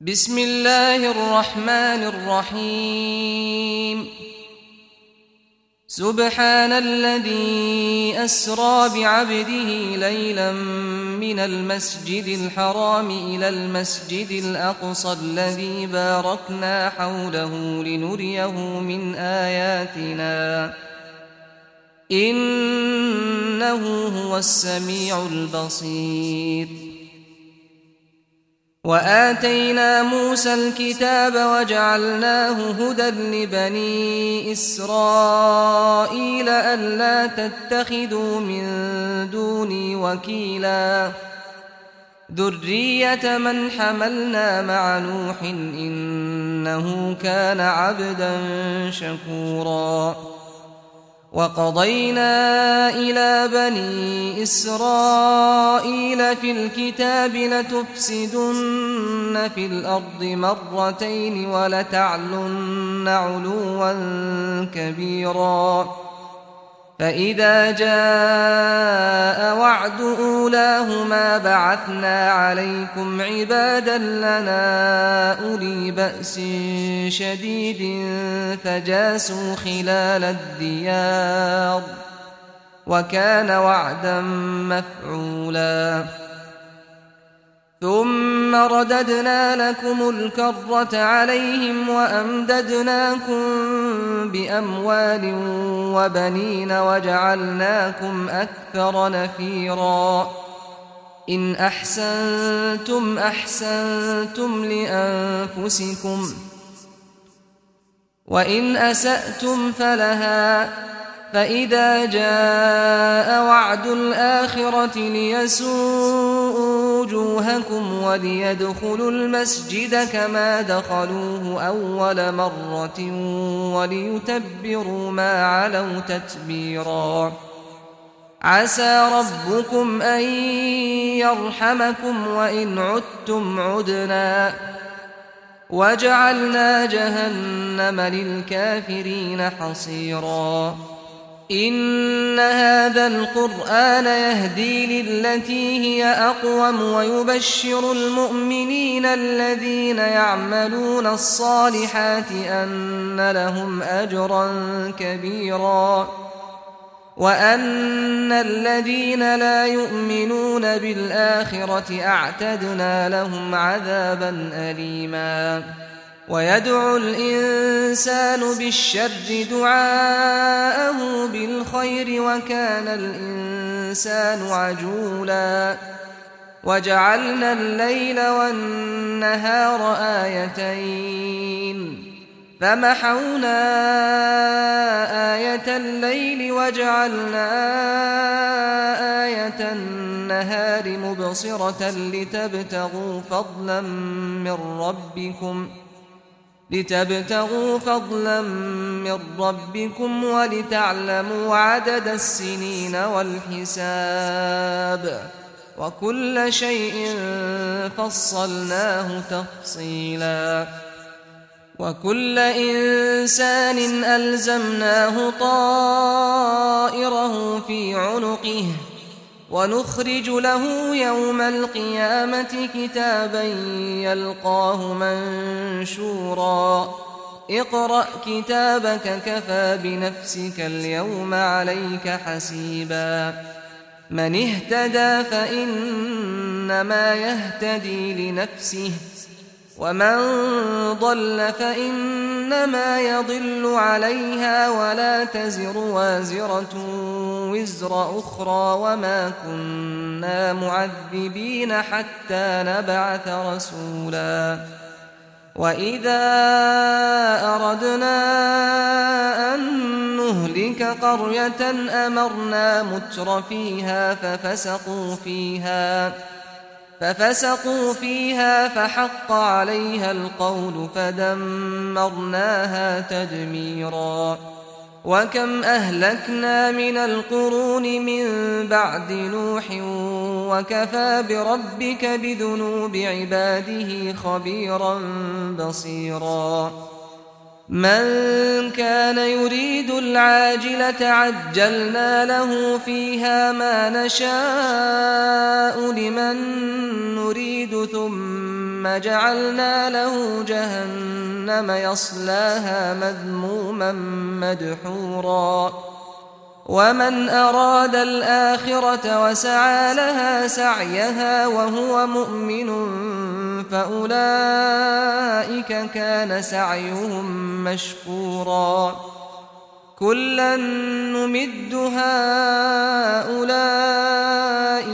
بسم الله الرحمن الرحيم سبحان الذي أسرى بعبده ليلا من المسجد الحرام إلى المسجد الأقصى الذي باركنا حوله لنريه من آياتنا إنه هو السميع البصير. وآتينا موسى الكتاب وجعلناه هدى لبني إسرائيل ألا تتخذوا من دوني وكيلا ذرية من حملنا مع نوح إنه كان عبدا شكورا. وقضينا إلى بني إسرائيل في الكتاب لتفسدن في الأرض مرتين ولتعلن علوا كبيرا. فإذا جاء وعد أولاهما بعثنا عليكم عبادا لنا أولي بأس شديد فجاسوا خلال الديار وكان وعدا مفعولا. ثم رددنا لكم الكرة عليهم وأمددناكم بأموال وبنين وجعلناكم أكثر نفيرا. إن أحسنتم أحسنتم لأنفسكم وإن أسأتم فلها. فإذا جاء وعد الآخرة ليسوءوا وجوهكم وليدخلوا المسجد كما دخلوه أول مرة وليتبروا ما علوا تتبيرا. عسى ربكم أن يرحمكم وإن عدتم عدنا وجعلنا جهنم للكافرين حصيرا. إن هذا القرآن يهدي للتي هي أقوم ويبشر المؤمنين الذين يعملون الصالحات أن لهم أجرا كبيرا وأن الذين لا يؤمنون بالآخرة أعتدنا لهم عذابا أليما. ويدعو الإنسان بالشر دعاءه بالخير وكان الإنسان عجولا. وجعلنا الليل والنهار آيتين فمحونا آية الليل وجعلنا آية النهار مبصرة لتبتغوا فضلا من ربكم ولتعلموا عدد السنين والحساب وكل شيء فصلناه تفصيلا. وكل إنسان ألزمناه طائره في عنقه ونخرج له يوم القيامة كتابا يلقاه منشورا. اقرأ كتابك كفى بنفسك اليوم عليك حسيبا. من اهتدى فإنما يهتدي لنفسه ومن ضل فإنما يضل عليها ولا تزر وازرة وزر أخرى وما كنا معذبين حتى نبعث رسولا. وإذا أردنا أن نهلك قرية أمرنا متر فيها ففسقوا فيها فحق عليها القول فدمرناها تدميرا. وكم أهلكنا من القرون من بعد نوح وكفى بربك بذنوب عباده خبيرا بصيرا. من كان يريد العاجلة عجلنا له فيها ما نشاء لمن نريد ثم ثم جعلنا له جهنم يصلاها مذموما مدحورا ومن أراد الآخرة وسعى لها سعيها وهو مؤمن فأولئك كان سعيهم مشكورا كلا نمد هؤلاء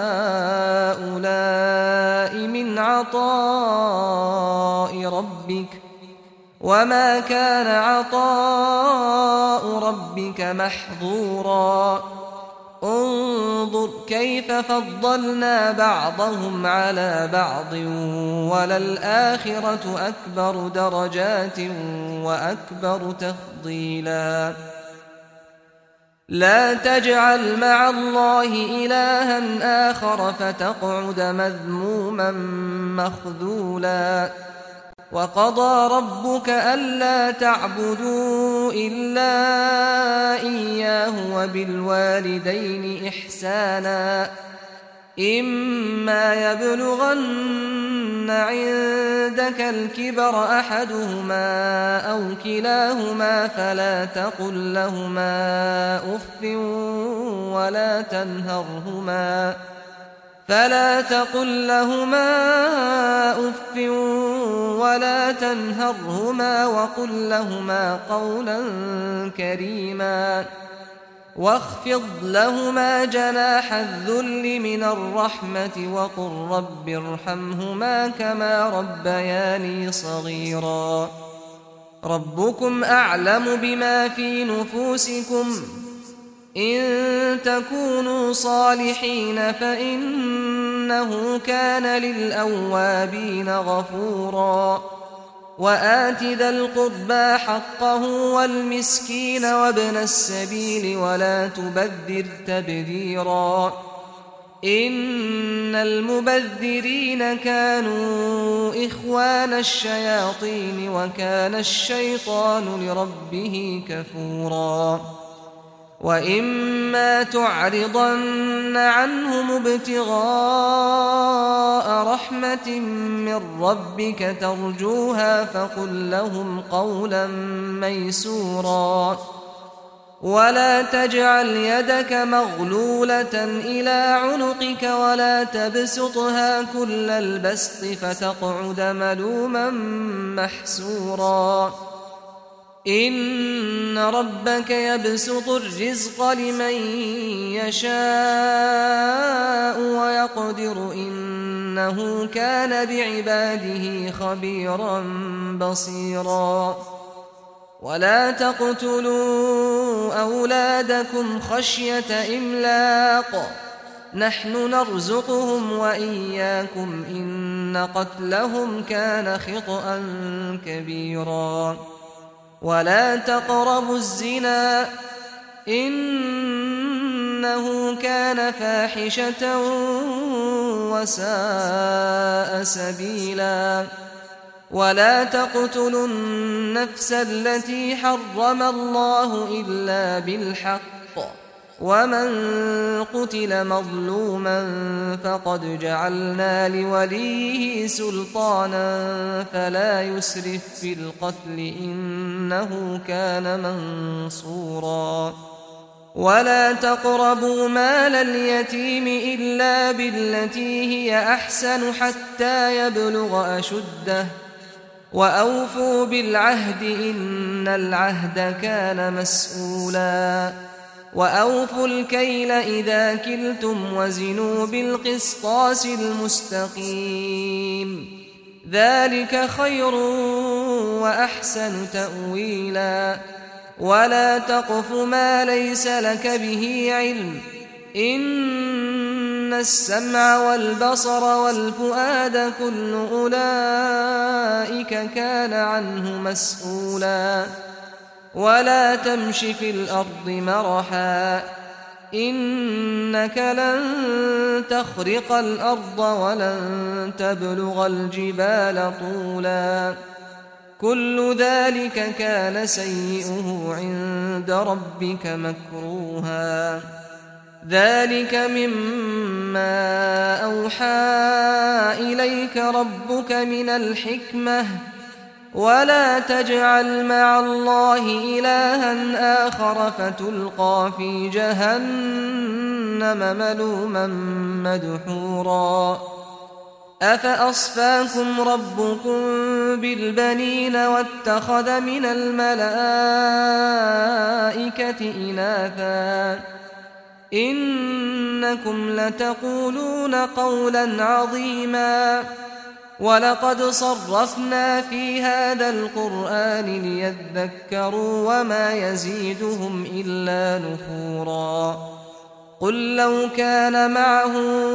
وهؤلاء من عطاء ربك وما كان عطاء ربك محظورا انظر كيف فضلنا بعضهم على بعض وللآخرة أكبر درجات وأكبر تفضيلا لا تجعل مع الله إلها آخر فتقعد مذموما مخذولا وقضى ربك ألا تعبدوا إلا إياه وبالوالدين إحسانا إما يبلغن عندك الكبر أحدهما أو كلاهما فلا تقل لهما أف ولا تنهرهما وقل لهما قولا كريما واخفض لهما جناح الذل من الرحمة وقل رب ارحمهما كما ربياني صغيرا ربكم أعلم بما في نفوسكم إن تكونوا صالحين فإنه كان للأوابين غفورا وآت ذا القربى حقه والمسكين وابن السبيل ولا تبذر تبذيرا إن المبذرين كانوا إخوان الشياطين وكان الشيطان لربه كفورا وإما تعرضن عنهم ابتغاء رحمة من ربك ترجوها فقل لهم قولا ميسورا ولا تجعل يدك مغلولة إلى عنقك ولا تبسطها كل البسط فتقعد ملوما محسورا إن ربك يبسط الرزق لمن يشاء ويقدر إنه كان بعباده خبيرا بصيرا ولا تقتلوا أولادكم خشية إملاق نحن نرزقهم وإياكم إن قتلهم كان خطأ كبيرا ولا تقربوا الزنا إنه كان فاحشة وساء سبيلا ولا تقتلوا النفس التي حرم الله إلا بالحق ومن قتل مظلوما فقد جعلنا لوليه سلطانا فلا يسرف في القتل إنه كان منصورا ولا تقربوا مال اليتيم إلا بالتي هي أحسن حتى يبلغ أشده وأوفوا بالعهد إن العهد كان مسؤولا وأوفوا الكيل إذا كلتم وزنوا بالقسطاس المستقيم ذلك خير وأحسن تأويلا ولا تقف ما ليس لك به علم إن السمع والبصر والفؤاد كل أولئك كان عنه مسؤولا ولا تمش في الأرض مرحا إنك لن تخرق الأرض ولن تبلغ الجبال طولا كل ذلك كان سيئه عند ربك مكروها ذلك مما أوحى إليك ربك من الحكمة ولا تجعل مع الله إلها آخر فتلقى في جهنم ملوما مدحورا أفأصفاكم ربكم بالبنين واتخذ من الملائكة إناثا إنكم لتقولون قولا عظيما ولقد صرفنا في هذا القرآن ليذكروا وما يزيدهم إلا نفورا قل لو كان معه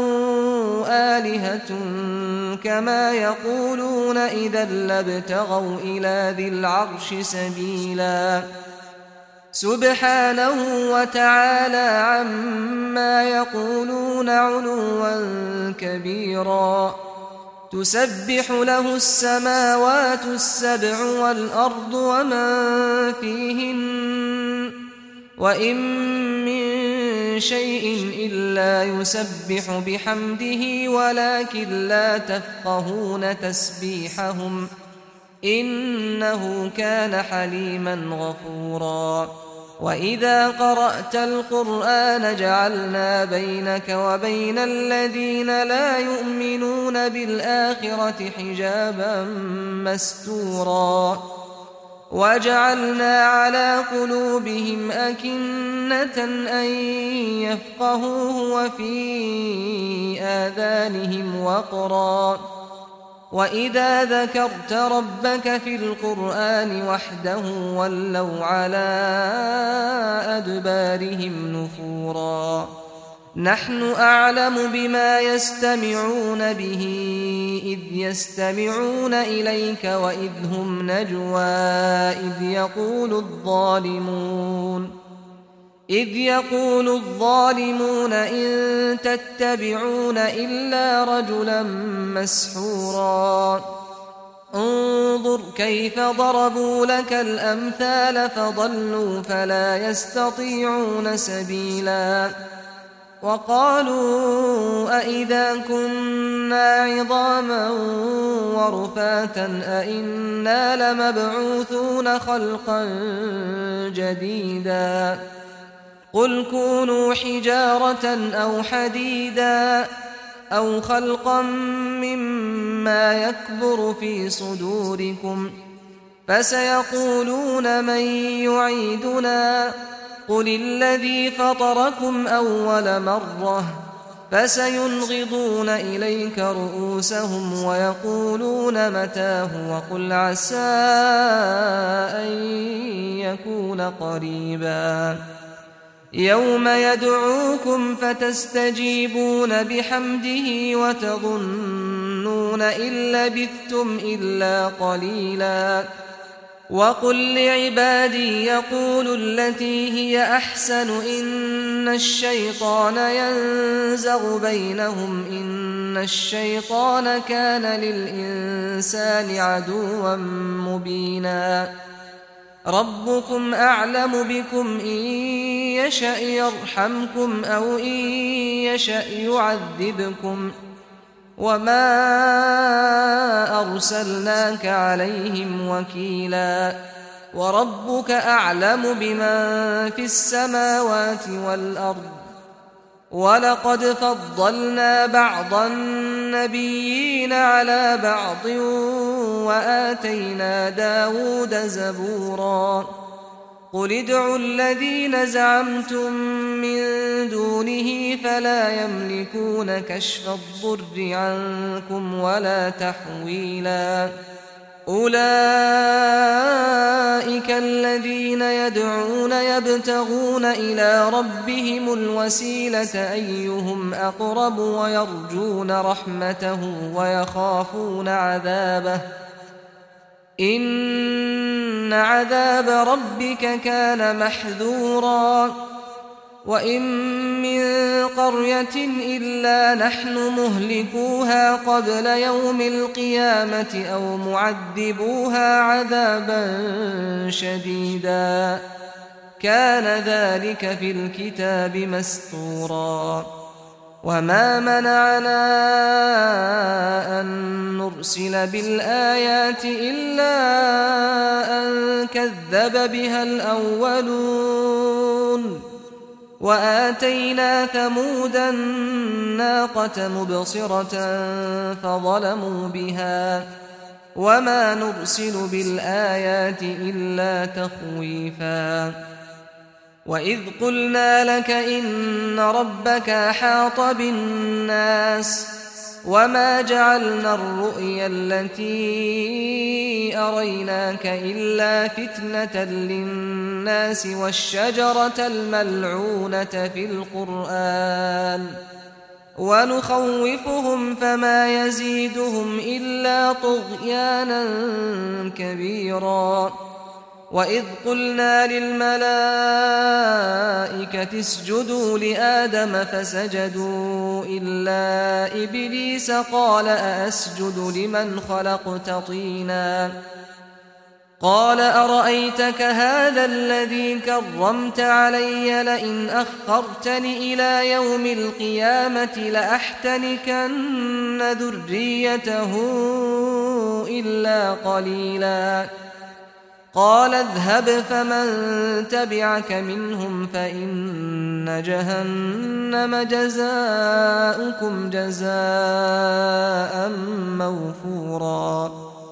آلهة كما يقولون إذا لابتغوا إلى ذي العرش سبيلا سبحانه وتعالى عما يقولون علوا كبيرا تسبح له السماوات السبع والأرض ومن فيهن وإن من شيء إلا يسبح بحمده ولكن لا تفقهون تسبيحهم إنه كان حليما غفورا وإذا قرأت القرآن جعلنا بينك وبين الذين لا يؤمنون بالآخرة حجابا مستورا وجعلنا على قلوبهم أكنة أن يفقهوه وفي آذانهم وقرا وإذا ذكرت ربك في القرآن وحده ولوا على أدبارهم نفورا نحن أعلم بما يستمعون به إذ يستمعون إليك وإذ هم نجوى إذ يقول الظالمون إن تتبعون إلا رجلا مسحورا انظر كيف ضربوا لك الأمثال فضلوا فلا يستطيعون سبيلا وقالوا أئذا كنا عظاما ورفاتا أئنا لمبعوثون خلقا جديدا قل كونوا حجارة أو حديدا أو خلقا مما يكبر في صدوركم فسيقولون من يعيدنا قل الذي فطركم أول مرة فسينغضون إليك رؤوسهم ويقولون متاه وقل عسى أن يكون قريبا يوم يدعوكم فتستجيبون بحمده وتظنون إن لبثتم إلا قليلا وقل لعبادي يقولوا التي هي أحسن إن الشيطان ينزغ بينهم إن الشيطان كان للإنسان عدوا مبينا ربكم أعلم بكم إن يشأ يرحمكم أو إن يشأ يعذبكم وما أرسلناك عليهم وكيلا وربك أعلم بمن في السماوات والأرض ولقد فضلنا بعض النبيين على بعض وآتينا داود زبورا قل ادعوا الذين زعمتم من دونه فلا يملكون كشف الضر عنكم ولا تحويلا أولئك الذين يدعون يبتغون إلى ربهم الوسيلة أيهم أقرب ويرجون رحمته ويخافون عذابه إن عذاب ربك كان محذورا وإن من قرية إلا نحن مهلكوها قبل يوم القيامة أو معذبوها عذابا شديدا كان ذلك في الكتاب مسطورا وما منعنا أن نرسل بالآيات إلا أن كذب بها الأولون وآتينا ثمود الناقة مبصرة فظلموا بها وما نرسل بالآيات إلا تخويفا وإذ قلنا لك إن ربك أحاط بالناس وما جعلنا الرؤيا التي أريناك إلا فتنة للناس والشجرة الملعونة في القرآن ونخوفهم فما يزيدهم إلا طغيانا كبيرا وإذ قلنا للملائكة اسجدوا لآدم فسجدوا إلا إبليس قال أأسجد لمن خلقت طينا قال أرأيتك هذا الذي كرمت علي لئن أخرتني إلى يوم القيامة لأحتنكن ذريته إلا قليلا قال اذهب فمن تبعك منهم فإن جهنم جزاؤكم جزاء موفورا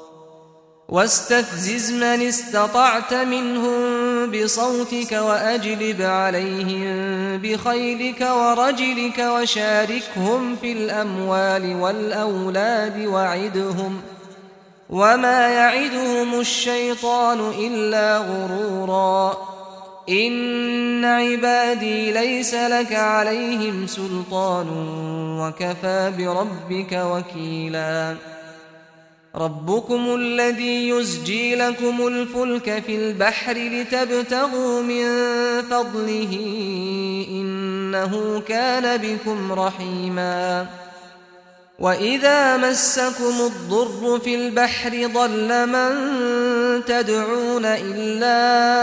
واستفزز من استطعت منهم بصوتك وأجلب عليهم بخيلك ورجلك وشاركهم في الأموال والأولاد وعدهم وما يعدهم الشيطان إلا غرورا إن عبادي ليس لك عليهم سلطان وكفى بربك وكيلا ربكم الذي يزجي لكم الفلك في البحر لتبتغوا من فضله إنه كان بكم رحيما وإذا مسكم الضر في البحر ضل من تدعون إلا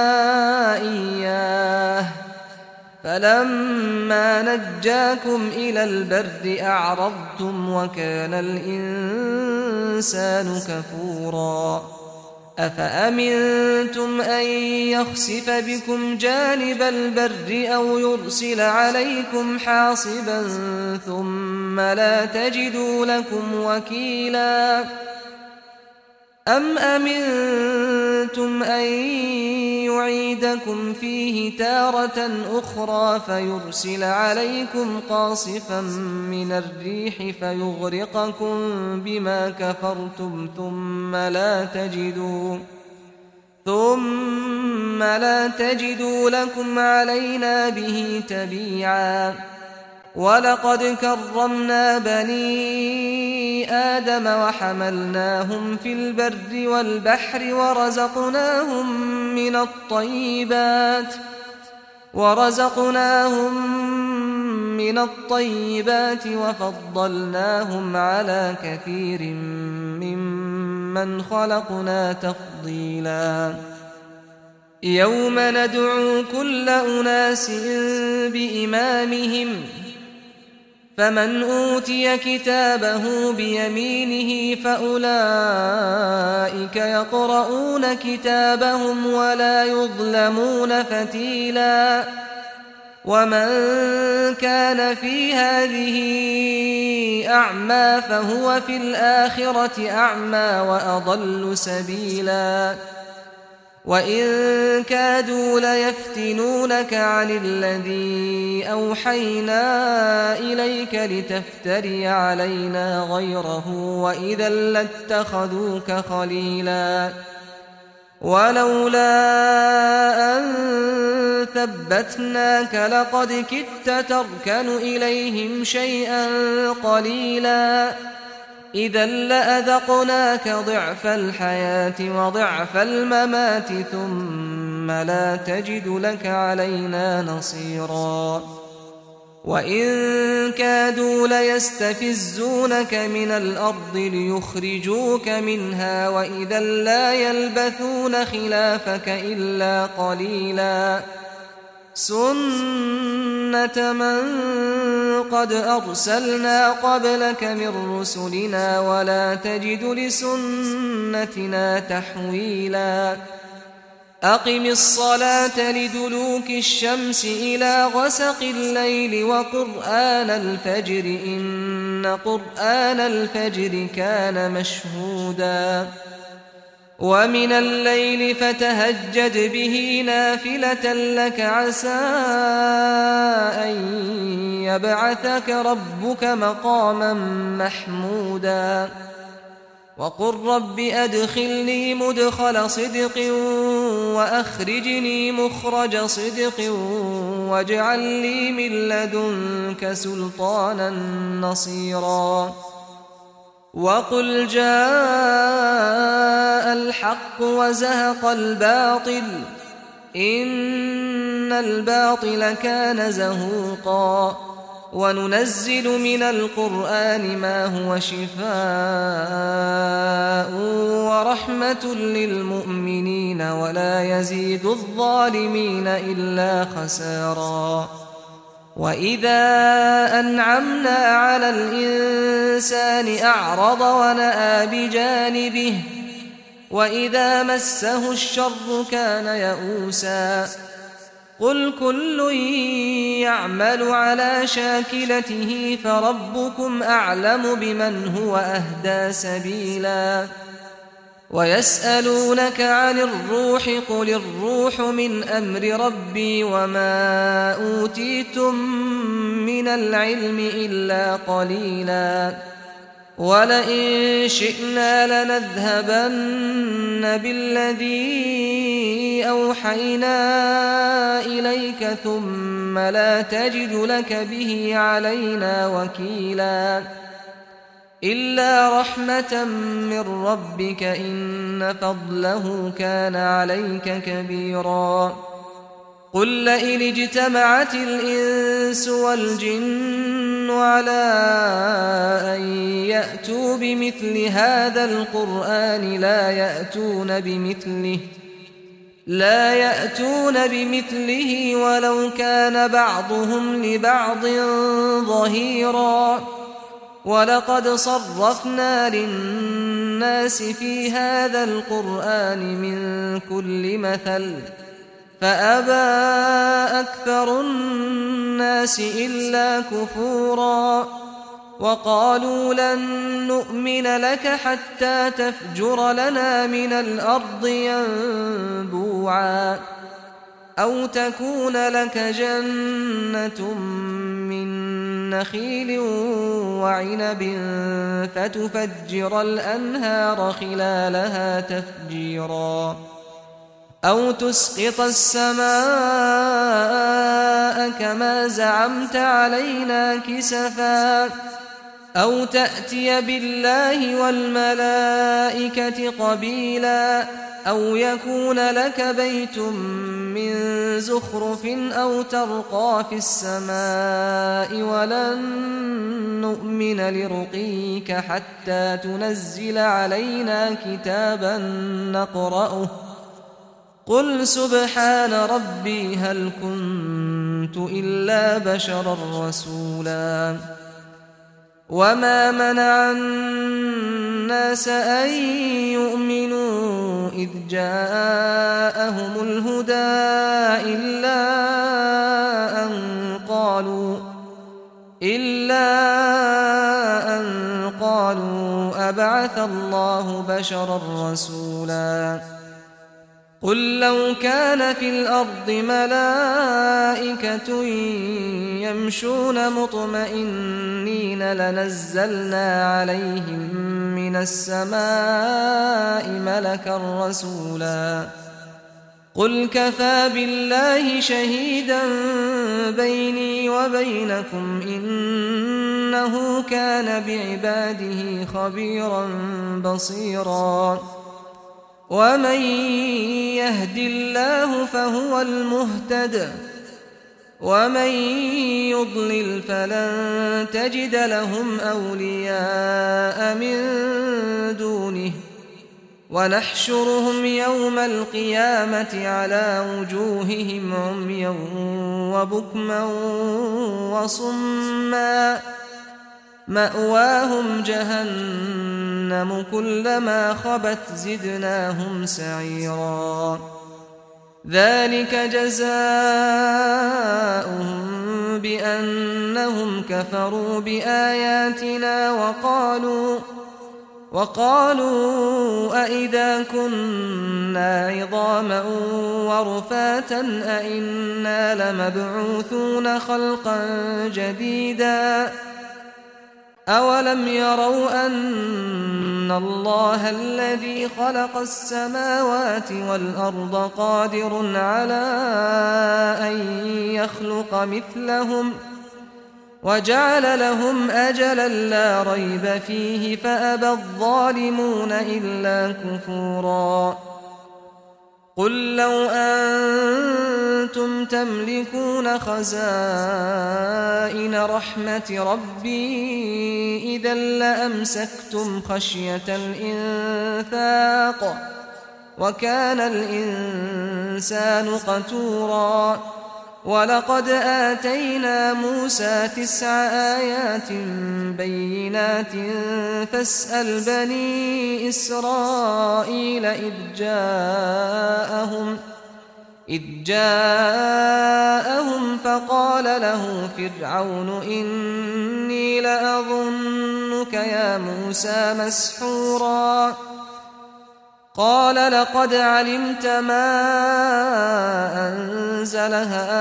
إياه فلما نجاكم إلى البر أعرضتم وكان الإنسان كفورا أفأمنتم أن يخسف بكم جانب البر أو يرسل عليكم حاصبا ثم لا تجدوا لكم وكيلا أم أمنتم أن يعيدكم فيه تارة أخرى فيرسل عليكم قاصفا من الريح فيغرقكم بما كفرتم ثم لا تجدوا لكم علينا به تبيعا ولقد كرمنا بني آدم وحملناهم في البر والبحر ورزقناهم من الطيبات وفضلناهم على كثير ممن خلقنا تفضيلا يوم ندعو كل أناس بإمامهم فمن أوتي كتابه بيمينه فأولئك يقرؤون كتابهم ولا يظلمون فتيلا ومن كان في هذه أعمى فهو في الآخرة أعمى وأضل سبيلا وإن كادوا ليفتنونك عن الذي أوحينا إليك لتفتري علينا غيره وإذا لاتخذوك خليلا ولولا أن ثبتناك لقد كدت تركن إليهم شيئا قليلا إذا لأذقناك ضعف الحياة وضعف الممات ثم لا تجد لك علينا نصيرا وإن كادوا ليستفزونك من الأرض ليخرجوك منها وإذا لا يلبثون خلافك إلا قليلا سنة من قد أرسلنا قبلك من رسلنا ولا تجد لسنتنا تحويلا أقم الصلاة لدلوك الشمس إلى غسق الليل وقرآن الفجر إن قرآن الفجر كان مشهودا ومن الليل فتهجد به نافلة لك عسى أن يبعثك ربك مقاما محمودا وقل رب أدخلني مدخل صدق وأخرجني مخرج صدق واجعل لي من لدنك سلطانا نصيرا وقل جاء الحق وزهق الباطل إن الباطل كان زهوقا وننزل من القرآن ما هو شفاء ورحمة للمؤمنين ولا يزيد الظالمين إلا خسارا وإذا أنعمنا على الإنسان أعرض ونأى بجانبه وإذا مسه الشر كان يئوسا قل كل يعمل على شاكلته فربكم أعلم بمن هو أهدى سبيلا ويسألونك عن الروح قل الروح من أمر ربي وما أوتيتم من العلم إلا قليلا ولئن شئنا لنذهبن بالذي أوحينا إليك ثم لا تجد لك به علينا وكيلا إلا رحمة من ربك إن فضله كان عليك كبيرا قل لئن اجتمعت الإنس والجن على أن يأتوا بمثل هذا القرآن لا يأتون بمثله ولو كان بعضهم لبعض ظهيرا ولقد صرفنا للناس في هذا القرآن من كل مثل فأبى أكثر الناس إلا كفورا وقالوا لن نؤمن لك حتى تفجر لنا من الأرض ينبوعا أو تكون لك جنة من نخيل وعنب فتفجر الأنهار خلالها تفجيرا أو تسقط السماء كما زعمت علينا كسفا أو تأتي بالله والملائكة قبيلا أو يكون لك بيت من زخرف أو ترقى في السماء ولن نؤمن لرقيك حتى تنزل علينا كتابا نقرأه قل سبحان ربي هل كنت إلا بشرا رسولا وما منع الناس أن يؤمنوا إذ جاءهم الهدى إلا أن قالوا أبعث الله بشرا رسولا قل لو كان في الأرض ملائكة يمشون مطمئنين لنزلنا عليهم من السماء ملكا رسولا قل كفى بالله شهيدا بيني وبينكم إنه كان بعباده خبيرا بصيرا ومن يهد الله فهو المهتد ومن يضلل فلن تجد لهم أولياء من دونه ونحشرهم يوم القيامة على وجوههم عميا وبكما وصما مأواهم جهنم كلما خبت زدناهم سعيرا ذلك جزاؤهم بأنهم كفروا بآياتنا وقالوا أئذا كنا عظاما ورفاتا أئنا لمبعوثون خلقا جديدا أولم يروا أن الله الذي خلق السماوات والأرض قادر على أن يخلق مثلهم وجعل لهم أجلا لا ريب فيه فأبى الظالمون إلا كفورا قل لو أنتم تملكون خزائن رحمة ربي إذا لأمسكتم خشية الإنفاق وكان الإنسان قتورا ولقد آتينا موسى 9 آيات بينات فاسأل بني إسرائيل إذ جاءهم فقال له فرعون إني لأظنك يا موسى مسحورا قال لقد علمت ما أنزل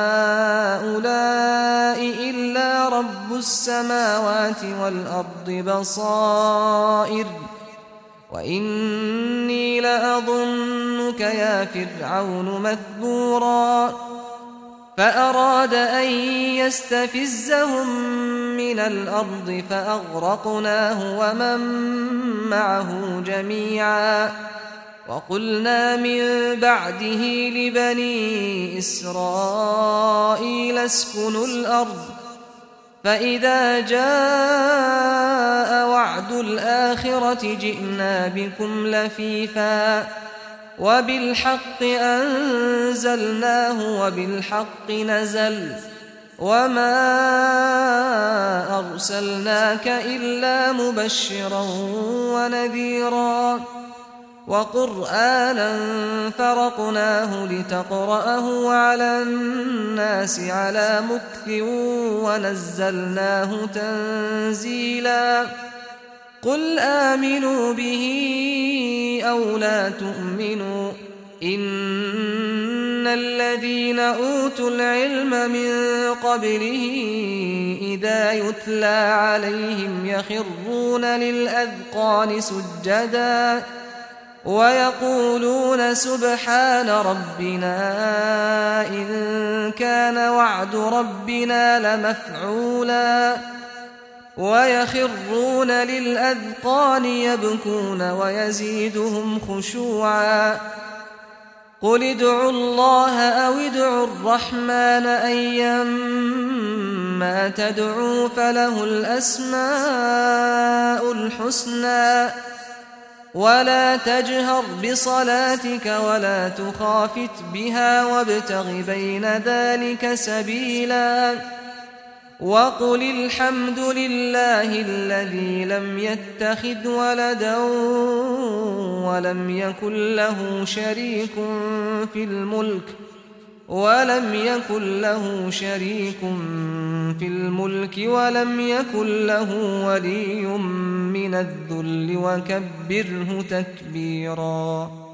هؤلاء إلا رب السماوات والأرض بصائر وإني لأظنك يا فرعون مثبورا فأراد أن يستفزهم من الأرض فأغرقناه ومن معه جميعا وقلنا من بعده لبني إسرائيل اسكنوا الأرض فإذا جاء وعد الآخرة جئنا بكم لفيفا وبالحق أنزلناه وبالحق نزل وما أرسلناك إلا مبشرا ونذيرا وقرآنا فرقناه لتقرأه على الناس على مكث ونزلناه تنزيلا قل آمنوا به أو لا تؤمنوا إن الذين أوتوا العلم من قبله إذا يتلى عليهم يخرون للأذقان سجدا ويقولون سبحان ربنا إن كان وعد ربنا لمفعولا ويخرون للأذقان يبكون ويزيدهم خشوعا قل ادعوا الله أو ادعوا الرحمن أيما تدعوا فله الأسماء الحسنى ولا تجهر بصلاتك ولا تخافت بها وابتغ بين ذلك سبيلا وقل الحمد لله الذي لم يتخذ ولدا ولم يكن له شريك في الملك ولم يكن له ولي من الذل وكبره تكبيرا